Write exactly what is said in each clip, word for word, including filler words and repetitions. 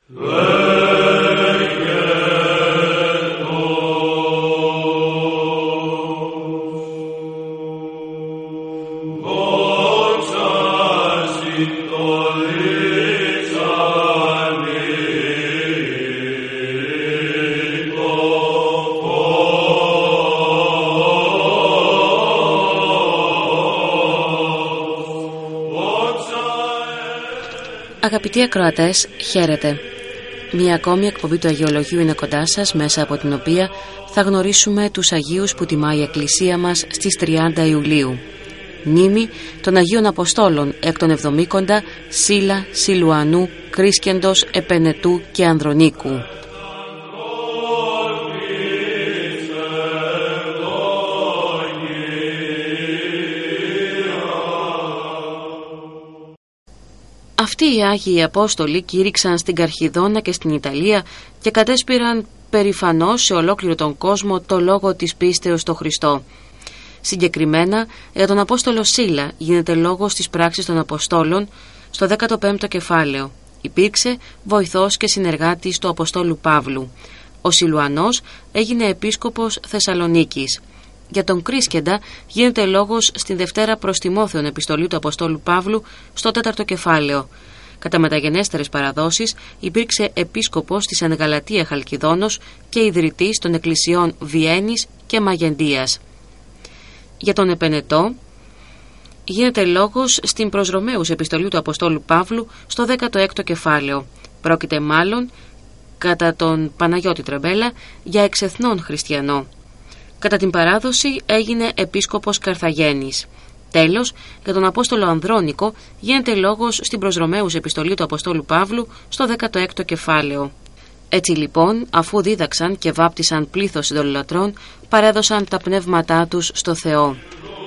Αγαπητοί ακροατές, χαίρετε. Μία ακόμη εκπομπή του Αγιολογίου είναι κοντά σας, μέσα από την οποία θα γνωρίσουμε τους Αγίους που τιμά η Εκκλησία μας στις τριάντα Ιουλίου. Μνήμη των Αγίων Αποστόλων εκ των Εβδομήκοντα Σύλλα, Σιλουανού, Κρίσκεντος, Επενετού και Ανδρονίκου. Αυτοί οι Άγιοι Απόστολοι κήρυξαν στην Καρχιδόνα και στην Ιταλία και κατέσπηραν περηφανώς σε ολόκληρο τον κόσμο το λόγο της πίστεως στο Χριστό. Συγκεκριμένα, για τον Απόστολο Σύλλα γίνεται λόγος στις πράξεις των Αποστόλων στο δέκατο πέμπτο κεφάλαιο. Υπήρξε βοηθός και συνεργάτης του Αποστόλου Παύλου. Ο Σιλουανός έγινε επίσκοπος Θεσσαλονίκης. Για τον Κρίσκεντα γίνεται λόγος στην Δευτέρα προς Τιμόθεον επιστολή του Αποστόλου Παύλου στο τέταρτο κεφάλαιο. Κατά μεταγενέστερες παραδόσεις υπήρξε επίσκοπος της Ενγαλατία Χαλκιδόνος και ιδρυτής των εκκλησιών Βιέννης και Μαγεντίας. Για τον Επενετό γίνεται λόγος στην προς Ρωμαίους επιστολή του Αποστόλου Παύλου στο δέκατο έκτο κεφάλαιο. Πρόκειται μάλλον, κατά τον Παναγιώτη Τρεμπέλα, για εξεθνών χριστιανό. Κατά την παράδοση έγινε επίσκοπος Καρθαγένης. Τέλος, για τον Απόστολο Ανδρώνικο γίνεται λόγος στην προς Ρωμαίους επιστολή του Αποστόλου Παύλου στο δέκατο έκτο κεφάλαιο. Έτσι λοιπόν, αφού δίδαξαν και βάπτισαν πλήθος ειδωλολατρών, παρέδωσαν τα πνεύματά τους στο Θεό.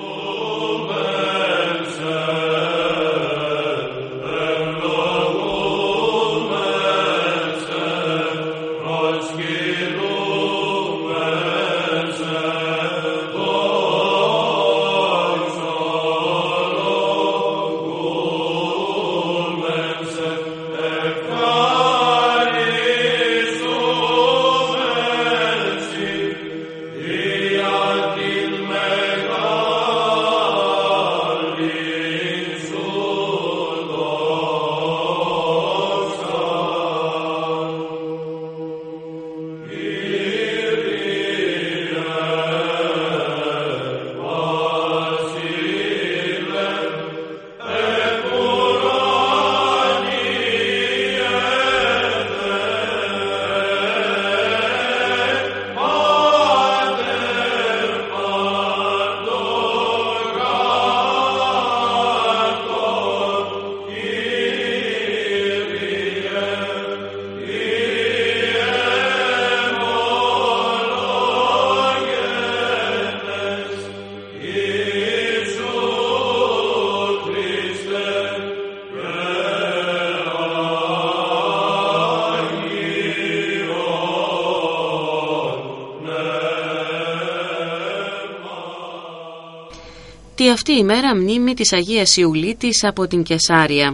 Τη αυτή η μέρα μνήμη της Αγίας Ιουλίτης από την Κεσάρια.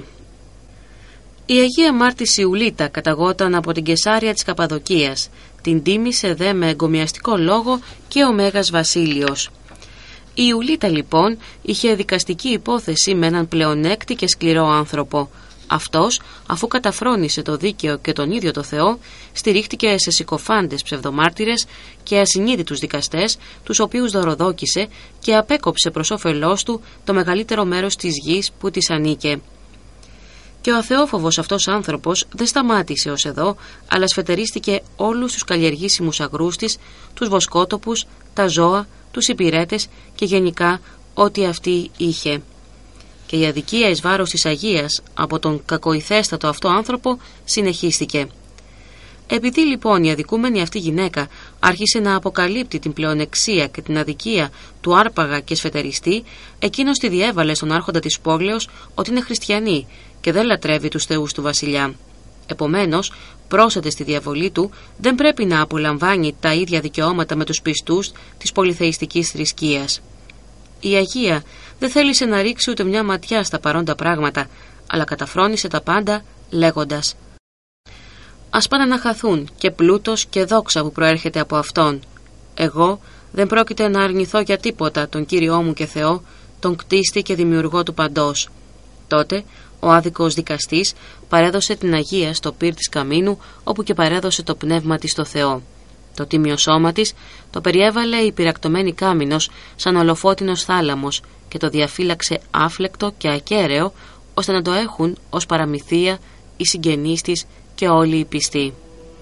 Η Αγία Μάρτης Ιουλίτα καταγόταν από την Κεσάρια της Καπαδοκίας. Την τίμησε δε με εγκομιαστικό λόγο και ο Μέγας Βασίλειος. Η Ιουλίτα λοιπόν είχε δικαστική υπόθεση με έναν πλεονέκτη και σκληρό άνθρωπο. Αυτός, αφού καταφρόνησε το δίκαιο και τον ίδιο το Θεό, στηρίχτηκε σε συκοφάντες ψευδομάρτυρες και ασυνείδητους δικαστές, τους οποίους δωροδόκησε και απέκοψε προς όφελός του το μεγαλύτερο μέρος της γης που της ανήκε. Και ο αθεόφοβος αυτός άνθρωπος δεν σταμάτησε ως εδώ, αλλά σφετερίστηκε όλους τους καλλιεργήσιμους αγρούς της, τους βοσκότοπους, τα ζώα, τους υπηρέτες και γενικά ό,τι αυτή είχε. Και η αδικία εις βάρος της Αγίας από τον κακοηθέστατο αυτό άνθρωπο συνεχίστηκε. Επειδή λοιπόν η αδικούμενη αυτή γυναίκα άρχισε να αποκαλύπτει την πλεονεξία και την αδικία του άρπαγα και σφετεριστή, εκείνος τη διέβαλε στον άρχοντα της πόλεως ότι είναι χριστιανή και δεν λατρεύει τους θεούς του βασιλιά. Επομένως, πρόσθετε στη διαβολή του, δεν πρέπει να απολαμβάνει τα ίδια δικαιώματα με τους πιστούς της πολυθεϊστικής θρησκείας. Η Αγία δεν θέλησε να ρίξει ούτε μια ματιά στα παρόντα πράγματα, αλλά καταφρόνησε τα πάντα λέγοντας: ας πάνε να χαθούν και πλούτος και δόξα που προέρχεται από Αυτόν. Εγώ δεν πρόκειται να αρνηθώ για τίποτα τον Κύριό μου και Θεό, τον κτίστη και δημιουργό του παντός». Τότε ο άδικος δικαστής παρέδωσε την Αγία στο πυρ της καμίνου, όπου και παρέδωσε το πνεύμα της στο Θεό. Το τίμιο σώμα της το περιέβαλε η πυρακτωμένη κάμινος σαν ολοφώτινος θάλαμος και το διαφύλαξε άφλεκτο και ακέραιο, ώστε να το έχουν ως παραμυθία οι συγγενείς της και όλοι οι πιστοί.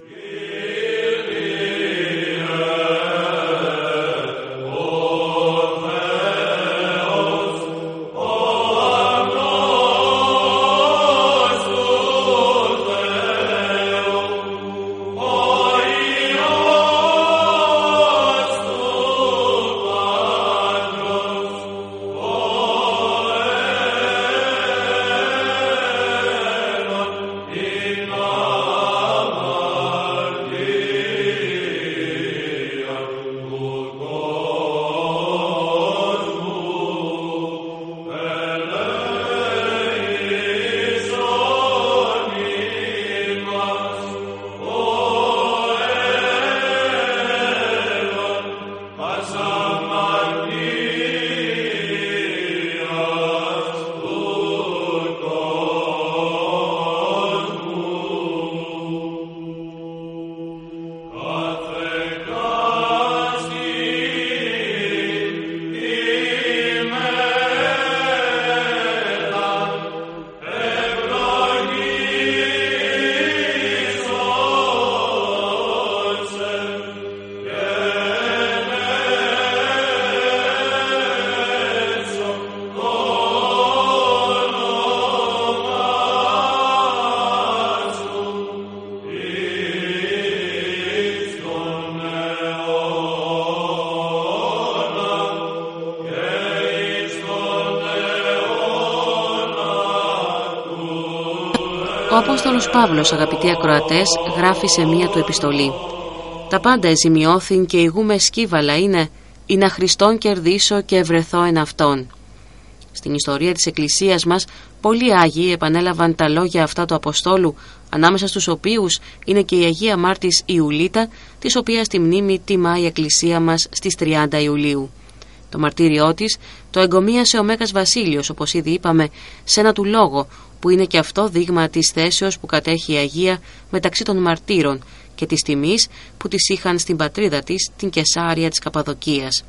Ο Απόστολος Παύλος, αγαπητοί ακροατές, γράφει σε μία του επιστολή: «Τα πάντα εζημιώθην και ηγούμε σκύβαλα είναι, ή να Χριστόν κερδίσω και ευρεθώ εν Αυτόν». Στην ιστορία της Εκκλησίας μας, πολλοί Άγιοι επανέλαβαν τα λόγια αυτά του Αποστόλου, ανάμεσα στους οποίους είναι και η Αγία Μάρτης Ιουλίτα, της οποίας τη μνήμη τιμά η Εκκλησία μας στις τριάντα Ιουλίου. Το μαρτύριό της το εγκομίασε ο Μέγας Βασίλειος, όπως ήδη είπαμε, σε ένα του λόγο, που είναι και αυτό δείγμα της θέσεως που κατέχει η Αγία μεταξύ των μαρτύρων και της τιμής που της είχαν στην πατρίδα της, την Κεσάρια της Καπαδοκίας.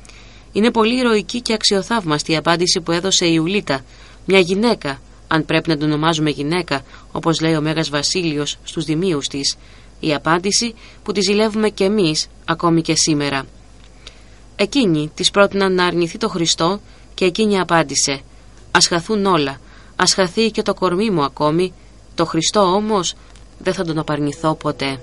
Είναι πολύ ηρωική και αξιοθαύμαστη η απάντηση που έδωσε η Ιουλίτα, μια γυναίκα, αν πρέπει να την ονομάζουμε γυναίκα, όπως λέει ο Μέγας Βασίλειος στους δημίους της, η απάντηση που τη ζηλεύουμε κι εμείς ακόμη και σήμερα. Εκείνοι της πρότειναν να αρνηθεί το Χριστό και εκείνη απάντησε: «Ας χαθούν όλα, ας χαθεί και το κορμί μου ακόμη, το Χριστό όμως δεν θα τον απαρνηθώ ποτέ».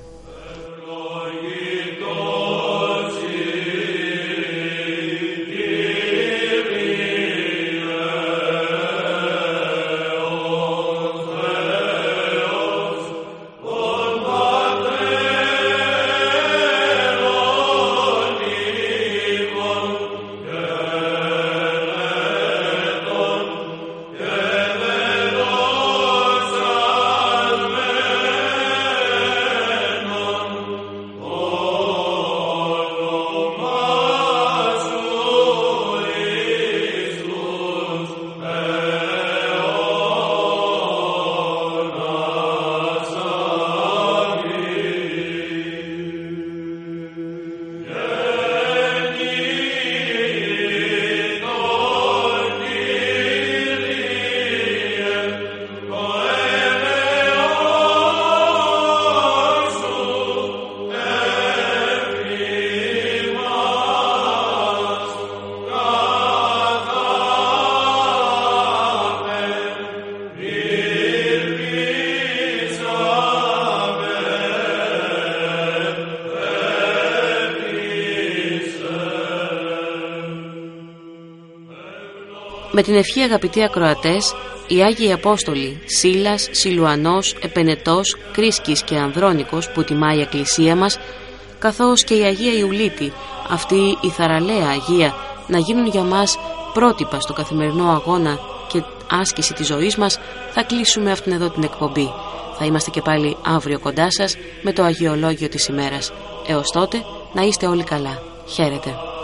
Με την ευχή, αγαπητοί ακροατές, οι Άγιοι Απόστολοι Σίλας, Σιλουανός, Επενετός, Κρίσκης και Ανδρώνικος που τιμάει η Εκκλησία μας, καθώς και η Αγία Ιουλίτη, αυτή η θαραλέα Αγία, να γίνουν για μας πρότυπα στο καθημερινό αγώνα και άσκηση της ζωής μας, θα κλείσουμε αυτήν εδώ την εκπομπή. Θα είμαστε και πάλι αύριο κοντά σας με το Αγιολόγιο της ημέρας. Έως τότε να είστε όλοι καλά. Χαίρετε.